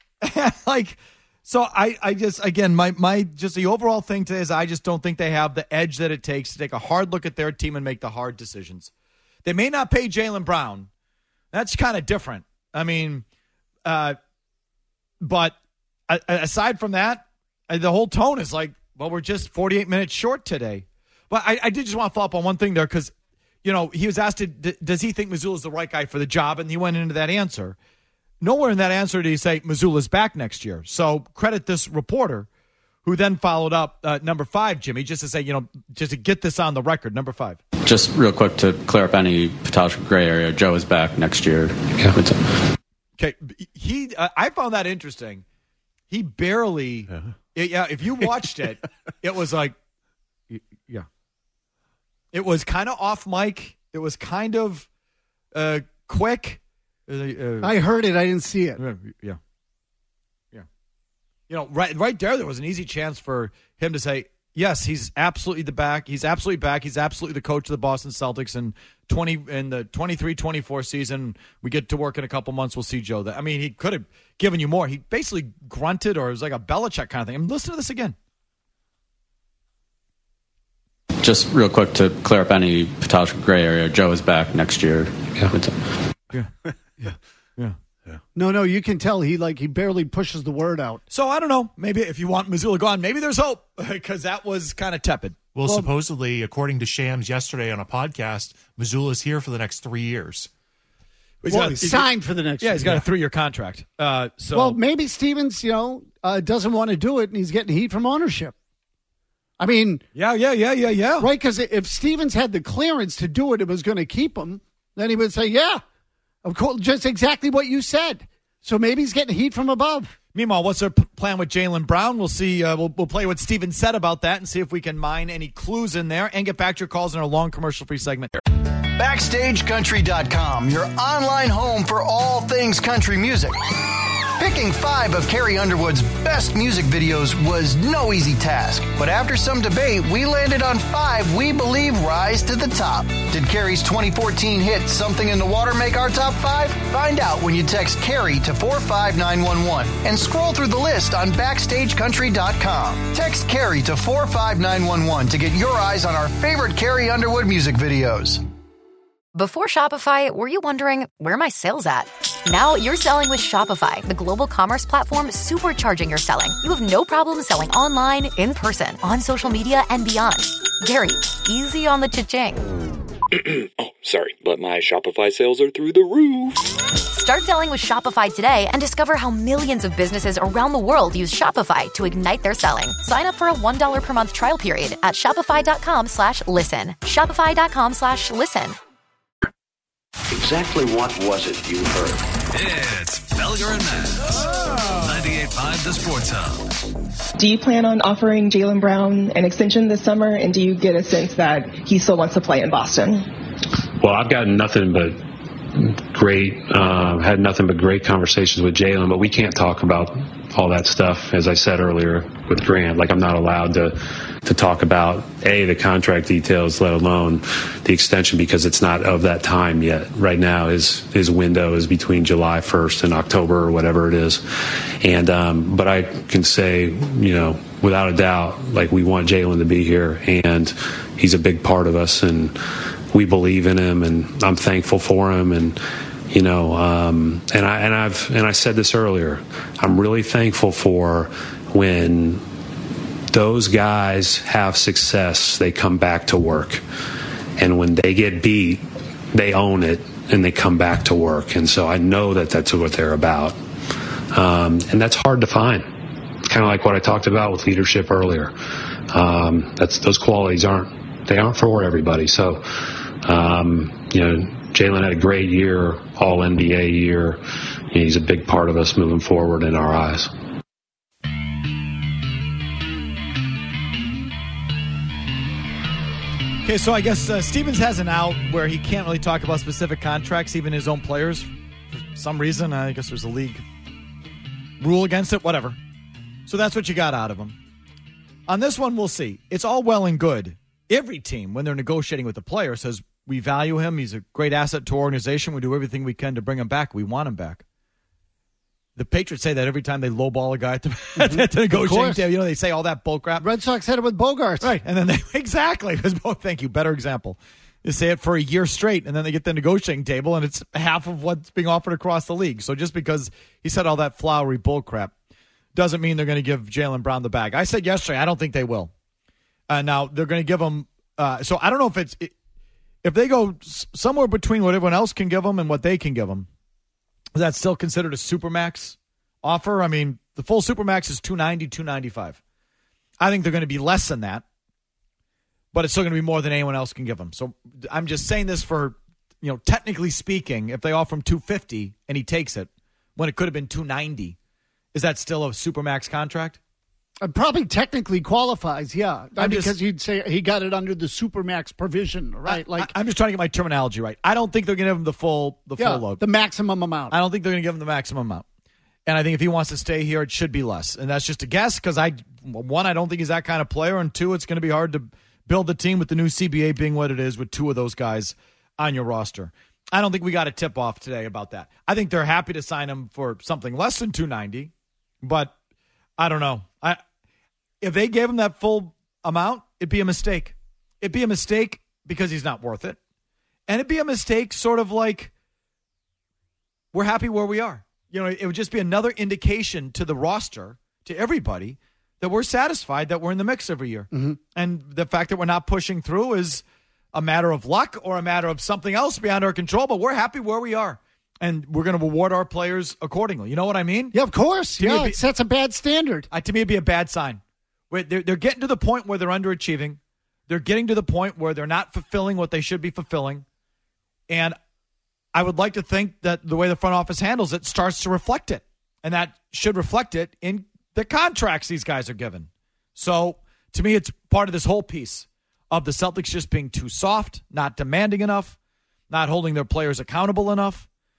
Speaker 3: like, so I, I just, again, my, my, just the overall thing today is I just don't think they have the edge that it takes to take a hard look at their team and make the hard decisions. They may not pay Jaylen Brown. That's kind of different. I mean, uh, but uh, aside from that, uh, the whole tone is like, well, we're just forty-eight minutes short today. But I, I did just want to follow up on one thing there because, you know, he was asked, to, does he think Missoula's the right guy for the job? And he went into that answer. Nowhere in that answer did he say Missoula's back next year. So credit this reporter who then followed up uh, number five, Jimmy, just to say, you know, just to get this on the record, number five.
Speaker 19: Just real quick to clear up any potential gray area, Joe is back next year. Yeah.
Speaker 3: Okay, he. Uh, I found that interesting. He barely.
Speaker 8: Uh-huh.
Speaker 3: It, yeah, if you watched it, it was like, yeah, it was kind of off mic. It was kind of uh, quick. Uh,
Speaker 7: I heard it. I didn't see it.
Speaker 3: Yeah, yeah. You know, right, right there, there was an easy chance for him to say, yes, he's absolutely the back. He's absolutely back. He's absolutely the coach of the Boston Celtics. And twenty in the twenty-three twenty-four season, we get to work in a couple months. We'll see Joe. That I mean, he could have given you more. He basically grunted, or it was like a Belichick kind of thing. I mean, listen to this again.
Speaker 19: Just real quick to clear up any potential gray area, Joe is back next year. Yeah.
Speaker 3: Yeah. Yeah. Yeah.
Speaker 7: No, no, you can tell he like he barely pushes the word out.
Speaker 3: So I don't know. Maybe if you want Missoula gone, maybe there's hope because that was kind of tepid.
Speaker 10: Well,
Speaker 3: Well-
Speaker 10: supposedly, according to Shams yesterday on a podcast, Missoula's here for the next three years.
Speaker 3: He's
Speaker 7: Well,
Speaker 3: got-
Speaker 7: he's signed for the next
Speaker 3: Yeah,
Speaker 7: year.
Speaker 3: he's got a three-year contract. Uh, so
Speaker 7: Well, maybe Stevens, you know, uh, doesn't want to do it, and he's getting heat from ownership. I mean,
Speaker 3: yeah, yeah, yeah, yeah, yeah.
Speaker 7: Right, because if Stevens had the clearance to do it, it was going to keep him. Then he would say, "Yeah, of course," just exactly what you said. So maybe he's getting heat from above.
Speaker 3: Meanwhile, what's their p- plan with Jaylen Brown? We'll see. Uh, we'll, we'll play what Steven said about that and see if we can mine any clues in there and get back to your calls in our long commercial-free segment.
Speaker 11: Backstage Country dot com, your online home for all things country music. Picking five of Carrie Underwood's best music videos was no easy task, but after some debate, we landed on five we believe rise to the top. Did Carrie's twenty fourteen hit Something in the Water make our top five? Find out when you text Carrie to four five nine one one and scroll through the list on backstage country dot com. Text Carrie to four five nine one one to get your eyes on our favorite Carrie Underwood music videos.
Speaker 20: Before Shopify, were you wondering, where are my sales at? Now you're selling with Shopify, the global commerce platform supercharging your selling. You have no problem selling online, in person, on social media, and beyond. Gary, easy on the cha-ching.
Speaker 21: Oh, sorry, but my Shopify sales are through the roof.
Speaker 20: Start selling with Shopify today and discover how millions of businesses around the world use Shopify to ignite their selling. Sign up for a one dollar per month trial period at shopify.com slash listen. Shopify.com slash listen.
Speaker 22: Exactly what was it you heard?
Speaker 4: It's Felger and Maz. ninety-eight point five The Sports Hub.
Speaker 23: Do you plan on offering Jaylen Brown an extension this summer, and do you get a sense that he still wants to play in Boston?
Speaker 6: Well, I've gotten nothing but great, uh, had nothing but great conversations with Jaylen, but we can't talk about all that stuff, as I said earlier with Grant. Like, I'm not allowed to to talk about, A, the contract details, let alone the extension, because it's not of that time yet. Right now, his his window is between July first and October or whatever it is. And um, but I can say, you know, without a doubt, like, we want Jaylen to be here, and he's a big part of us, and we believe in him, and I'm thankful for him. And you know, um, and I and I've and I said this earlier, I'm really thankful for when those guys have success, they come back to work. And when they get beat, they own it and they come back to work. And so I know that that's what they're about. Um, and that's hard to find. Kind of like what I talked about with leadership earlier. Um, that's those qualities aren't, they aren't for everybody. So, um, you know, Jaylen had a great year, all N B A year. You know, he's a big part of us moving forward in our eyes.
Speaker 3: Okay, so I guess uh, Stevens has an out where he can't really talk about specific contracts, even his own players. For some reason, I guess there's a league rule against it, whatever. So that's what you got out of him. On this one, we'll see. It's all well and good. Every team, when they're negotiating with the player, says, we value him. He's a great asset to our organization. We do everything we can to bring him back. We want him back. The Patriots say that every time they lowball a guy at the, mm-hmm. at the negotiating table. You know, they say all that bull crap.
Speaker 7: Red Sox had it with Bogarts.
Speaker 3: Right. And then they, exactly. Thank you. Better example. They say it for a year straight, and then they get the negotiating table, and it's half of what's being offered across the league. So just because he said all that flowery bull crap doesn't mean they're going to give Jaylen Brown the bag. I said yesterday, I don't think they will. Uh, now, they're going to give him uh, – so I don't know if it's – if they go somewhere between what everyone else can give them and what they can give them, is that still considered a Supermax offer? I mean, the full Supermax is two ninety, two ninety-five. I think they're going to be less than that, but it's still going to be more than anyone else can give them. So I'm just saying this for, you know, technically speaking, if they offer him two fifty and he takes it when it could have been two ninety, is that still a Supermax contract?
Speaker 7: It probably technically qualifies, yeah.
Speaker 3: I'm
Speaker 7: because
Speaker 3: just,
Speaker 7: you'd say he got it under the Supermax provision, right?
Speaker 3: I,
Speaker 7: like
Speaker 3: I, I'm just trying to get my terminology right. I don't think they're going to give him the full the
Speaker 7: yeah,
Speaker 3: full load.
Speaker 7: The maximum amount.
Speaker 3: I don't think they're going to give him the maximum amount. And I think if he wants to stay here, it should be less. And that's just a guess because, I one, I don't think he's that kind of player, and two, it's going to be hard to build the team with the new C B A being what it is with two of those guys on your roster. I don't think we got a tip-off today about that. I think they're happy to sign him for something less than two ninety, but I don't know. I If they gave him that full amount, it'd be a mistake. It'd be a mistake because he's not worth it. And it'd be a mistake sort of like we're happy where we are. You know, it would just be another indication to the roster, to everybody, that we're satisfied that we're in the mix every year.
Speaker 7: Mm-hmm.
Speaker 3: And the fact that we're not pushing through is a matter of luck or a matter of something else beyond our control, but we're happy where we are. And we're going to reward our players accordingly. You know what I mean?
Speaker 7: Yeah, of course.
Speaker 3: To
Speaker 7: yeah,
Speaker 3: be,
Speaker 7: it sets a bad standard.
Speaker 3: Uh, to me, it'd be a bad sign. They're, they're getting to the point where they're underachieving. They're getting to the point where they're not fulfilling what they should be fulfilling. And I would like to think that the way the front office handles it starts to reflect it. And that should reflect it in the contracts these guys are given. So, to me, it's part of this whole piece of the Celtics just being too soft, not demanding enough, not holding their players accountable enough.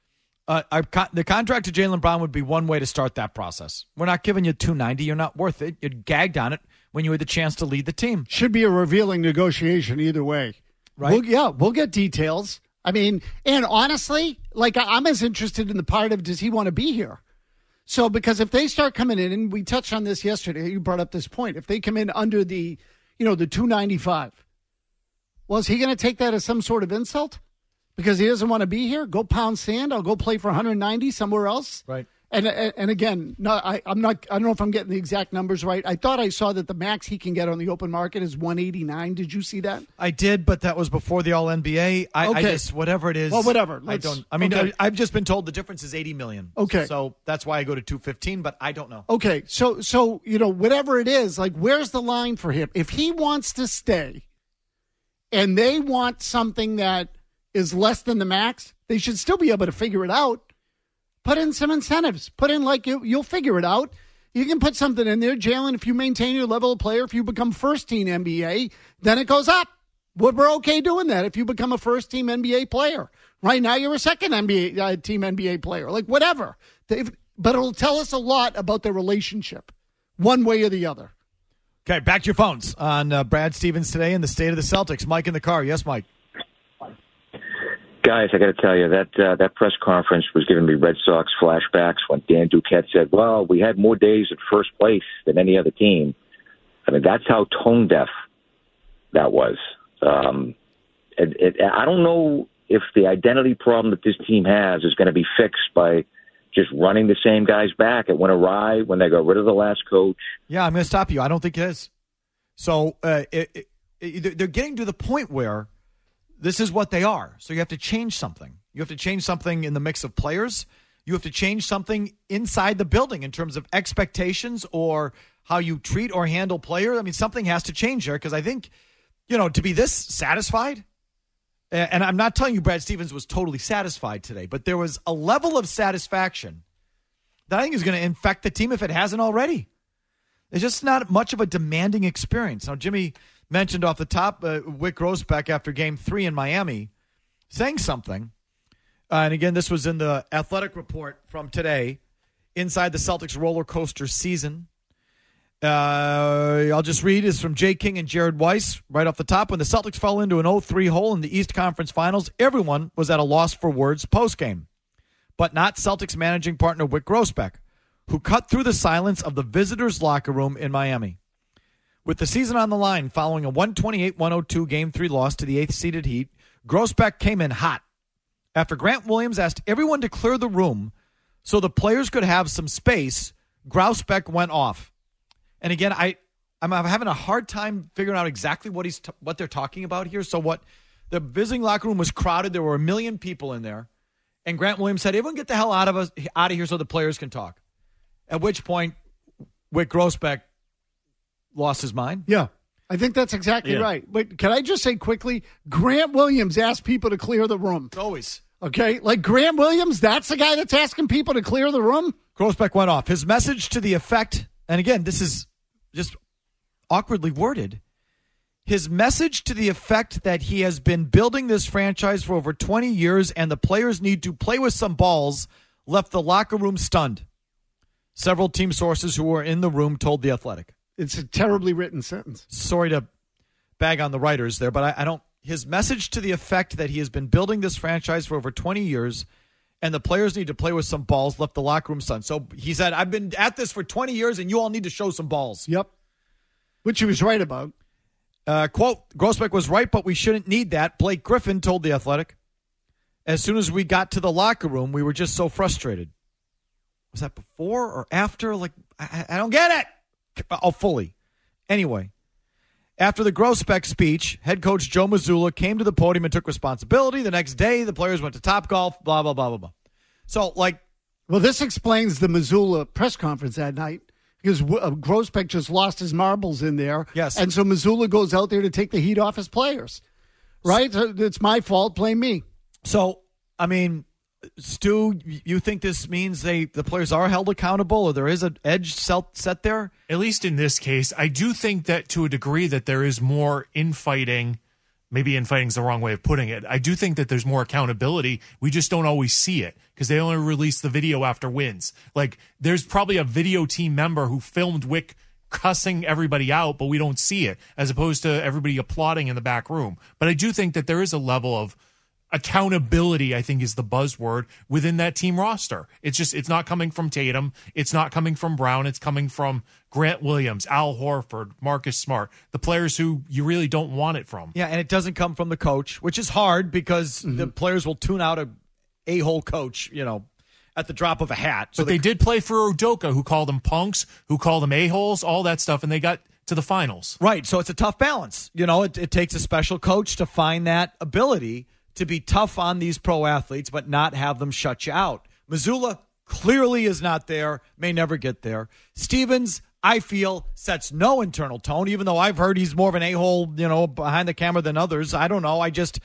Speaker 3: Uh, our con- the contract to Jaylen Brown would be one way to start that process. We're not giving you two ninety. You're not worth it. You're gagged on it when you had the chance to lead the team.
Speaker 7: Should be a revealing negotiation either way.
Speaker 3: Right?
Speaker 7: We'll, yeah, we'll get details. I mean, and honestly, like I'm as interested in the part of does he want to be here? So because if they start coming in, and we touched on this yesterday, you brought up this point. If they come in under the, you know, the two ninety-five, well, is he going to take that as some sort of insult? Because he doesn't want to be here? Go pound sand. I'll go play for one ninety somewhere else.
Speaker 3: Right.
Speaker 7: And and, and again, no, I, I'm not. I don't know if I'm getting the exact numbers right. I thought I saw that the max he can get on the open market is one eighty-nine. Did you see that?
Speaker 3: I did, but that was before the All N B A. I,
Speaker 7: Okay.
Speaker 3: I just whatever it is.
Speaker 7: Well, whatever.
Speaker 3: I
Speaker 7: Let's-
Speaker 3: don't. I mean,
Speaker 7: okay.
Speaker 3: I, I've just been told the difference is eighty million.
Speaker 7: Okay.
Speaker 3: So that's why I go to two fifteen, but I don't know.
Speaker 7: Okay, so so you know whatever it is, like where's the line for him? If he wants to stay, and they want something that is less than the max, they should still be able to figure it out. Put in some incentives. Put in like you, you'll figure it out. You can put something in there, Jalen. If you maintain your level of player, if you become first team N B A, then it goes up. But we're okay doing that if you become a first team N B A player. Right now, you're a second N B A uh, team N B A player, like whatever. They've, but it'll tell us a lot about their relationship, one way or the other.
Speaker 3: Okay, back to your phones on uh, Brad Stevens today in the state of the Celtics. Mike in the car. Yes, Mike.
Speaker 1: Guys, I got to tell you, that uh, that press conference was giving me Red Sox flashbacks when Dan Duquette said, well, we had more days at first place than any other team. I mean, that's how tone deaf that was. Um, it, it, I don't know if the identity problem that this team has is going to be fixed by just running the same guys back. It went awry when they got rid of the last coach.
Speaker 3: Yeah, I'm going to stop you. I don't think it is. So uh, it, it, it, they're getting to the point where this is what they are. So you have to change something. You have to change something in the mix of players. You have to change something inside the building in terms of expectations or how you treat or handle players. I mean, something has to change there because I think, you know, to be this satisfied, and I'm not telling you Brad Stevens was totally satisfied today, but there was a level of satisfaction that I think is going to infect the team if it hasn't already. It's just not much of a demanding experience. Now, Jimmy mentioned off the top uh, Wick Grousbeck after game three in Miami saying something. Uh, and again, this was in the athletic report from today inside the Celtics roller coaster season. Uh, I'll just read. It's from Jay King and Jared Weiss right off the top. When the Celtics fell into an oh three hole in the East Conference Finals, everyone was at a loss for words postgame. But not Celtics managing partner Wick Grousbeck, who cut through the silence of the visitors' locker room in Miami. With the season on the line following a one twenty-eight one oh two Game three loss to the eighth-seeded Heat, Grousbeck came in hot. After Grant Williams asked everyone to clear the room so the players could have some space, Grousbeck went off. And again, I, I'm having a hard time figuring out exactly what he's t- what they're talking about here. So what the visiting locker room was crowded. There were a million people in there. And Grant Williams said, everyone get the hell out of us out of here so the players can talk. At which point, Wick Grousbeck lost his mind.
Speaker 7: Yeah, I think that's exactly
Speaker 3: Yeah.
Speaker 7: right. But can I just say quickly, Grant Williams asked people to clear the room.
Speaker 3: Always.
Speaker 7: Okay, like Grant Williams, that's the guy that's asking people to clear the room?
Speaker 3: Grousbeck went off. His message to the effect, and again, this is just awkwardly worded. His message to the effect that he has been building this franchise for over twenty years and the players need to play with some balls left the locker room stunned. Several team sources who were in the room told The Athletic.
Speaker 7: It's a terribly written sentence.
Speaker 3: Sorry to bag on the writers there, but I, I don't. His message to the effect that he has been building this franchise for over twenty years and the players need to play with some balls left the locker room stunned. So he said, I've been at this for twenty years and you all need to show some balls.
Speaker 7: Yep. Which he was right about.
Speaker 3: Uh, quote, Grousbeck was right, but we shouldn't need that. Blake Griffin told The Athletic. As soon as we got to the locker room, we were just so frustrated. Was that before or after? Like, I, I don't get it. Oh, fully. Anyway, after the Grousbeck speech, head coach Joe Mazzulla came to the podium and took responsibility. The next day, the players went to Topgolf, blah, blah, blah, blah, blah. So, like.
Speaker 7: Well, this explains the Mazzulla press conference that night. Because uh, Grousbeck just lost his marbles in there.
Speaker 3: Yes.
Speaker 7: And so Mazzulla goes out there to take the heat off his players. Right? So it's my fault. Blame me.
Speaker 3: So, I mean, Stu, you think this means they the players are held accountable or there is an edge set there?
Speaker 10: At least in this case, I do think that to a degree that there is more infighting Maybe infighting's the wrong way of putting it. I do think that there's more accountability. We just don't always see it because they only release the video after wins. Like, there's probably a video team member who filmed Wick cussing everybody out, but we don't see it, as opposed to everybody applauding in the back room. But I do think that there is a level of accountability, I think is the buzzword, within that team roster. It's just, it's not coming from Tatum. It's not coming from Brown. It's coming from Grant Williams, Al Horford, Marcus Smart, the players who you really don't want it from.
Speaker 3: Yeah, and it doesn't come from the coach, which is hard because
Speaker 10: Mm-hmm.
Speaker 3: the players will tune out a a-hole coach, you know, at the drop of a hat. So
Speaker 10: But they did play for Udoka, who called them punks, who called them a-holes, all that stuff, and they got to the finals.
Speaker 3: Right, so it's a tough balance. You know, it, it takes a special coach to find that ability to be tough on these pro athletes, but not have them shut you out. Mazzulla clearly is not there, may never get there. Stevens, I feel, sets no internal tone, even though I've heard he's more of an a-hole, you know, behind the camera than others. I don't know. I just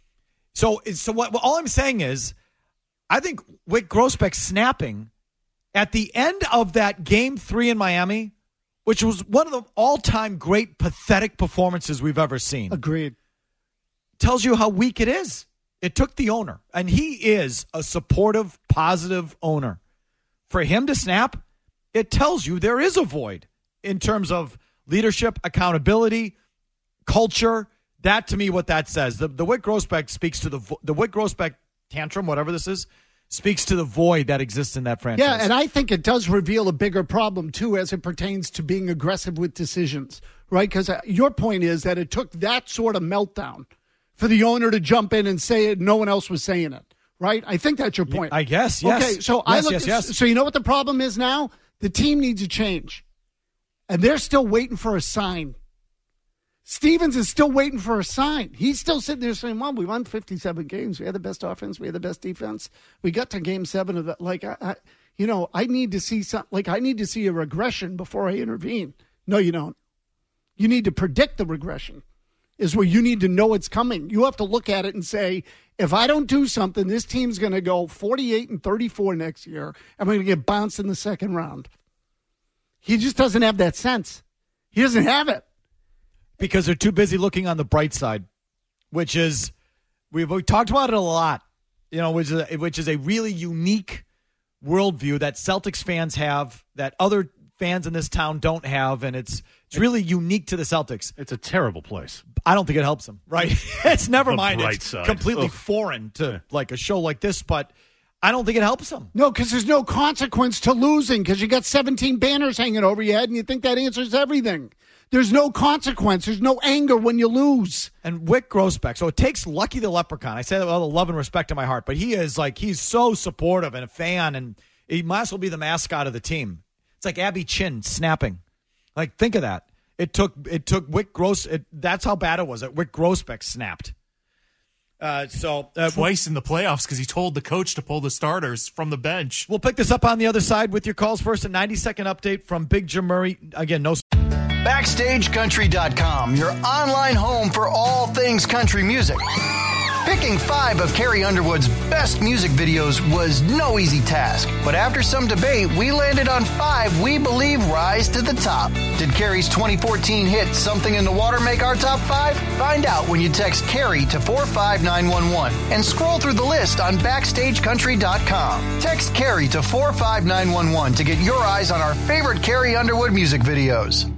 Speaker 3: so so what? All I'm saying is, I think Wick Grousbeck snapping at the end of that game three in Miami, which was one of the all-time great pathetic performances we've ever seen.
Speaker 7: Agreed.
Speaker 3: Tells you how weak it is. It took the owner, and he is a supportive, positive owner. For him to snap, it tells you there is a void in terms of leadership, accountability, culture. That, to me, what that says. The, the Wick Grousbeck speaks to the vo- the Wick Grousbeck tantrum, whatever this is, speaks to the void that exists in that franchise.
Speaker 7: Yeah, and I think it does reveal a bigger problem, too, as it pertains to being aggressive with decisions, right? Because your point is that it took that sort of meltdown for the owner to jump in and say it. No one else was saying it, right? I think that's your point.
Speaker 3: I guess, yes.
Speaker 7: Okay, so
Speaker 3: yes,
Speaker 7: I look.
Speaker 3: yes, yes.
Speaker 7: So you know what the problem is now? The team needs a change, and they're still waiting for a sign. Stevens is still waiting for a sign. He's still sitting there saying, "Well, we won fifty-seven games. We had the best offense. We had the best defense. We got to game seven of that." Like, I, I, you know, I need to see some. Like, I need to see a regression before I intervene. No, you don't. You need to predict the regression. Is where you need to know it's coming. You have to look at it and say, if I don't do something, this team's going to go forty-eight and thirty-four next year, and we're going to get bounced in the second round. He just doesn't have that sense. He doesn't have it.
Speaker 3: Because they're too busy looking on the bright side, which is, we've, we've talked about it a lot, you know, which is a, which is a really unique worldview that Celtics fans have that other fans in this town don't have, and it's it's really unique to the Celtics.
Speaker 8: It's a terrible place.
Speaker 3: I don't think it helps them, right? It's never
Speaker 8: The
Speaker 3: mind.
Speaker 8: bright
Speaker 3: It's
Speaker 8: side.
Speaker 3: completely
Speaker 8: Ugh.
Speaker 3: foreign to like a show like this, but I don't think it helps them.
Speaker 7: No, because there's no consequence to losing because you got seventeen banners hanging over your head and you think that answers everything. There's no consequence. There's no anger when you lose.
Speaker 3: And Wick Grousbeck, so it takes Lucky the Leprechaun. I say that with all the love and respect in my heart, but he is like, he's so supportive and a fan, and he might as well be the mascot of the team. It's like Abby Chin snapping. Like, think of that. It took it took Wick Gross. It, that's how bad it was that Wick Grousbeck snapped. Uh, so uh,
Speaker 10: Twice in the playoffs because he told the coach to pull the starters from the bench.
Speaker 3: We'll pick this up on the other side with your calls first. A ninety-second update from Big Jim Murray. Again, no...
Speaker 11: Backstage Country dot com, your online home for all things country music. Picking five of Carrie Underwood's best music videos was no easy task, but after some debate, we landed on five we believe rise to the top. Did Carrie's twenty fourteen hit Something in the Water make our top five? Find out when you text Carrie to four five nine one one and scroll through the list on Backstage Country dot com. Text Carrie to four five nine one one to get your eyes on our favorite Carrie Underwood music videos.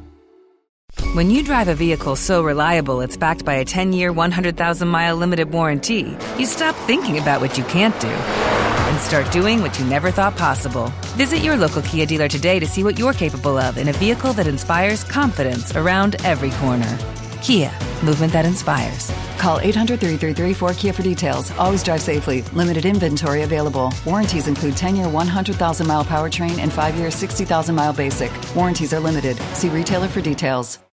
Speaker 2: When you drive a vehicle so reliable it's backed by a ten-year, one hundred thousand mile limited warranty, you stop thinking about what you can't do and start doing what you never thought possible. Visit your local Kia dealer today to see what you're capable of in a vehicle that inspires confidence around every corner. Kia, movement that inspires.
Speaker 5: Call eight hundred, three three three, four Kia for details. Always drive safely. Limited inventory available. Warranties include ten-year, one hundred thousand mile powertrain and five-year, sixty thousand mile basic. Warranties are limited. See retailer for details.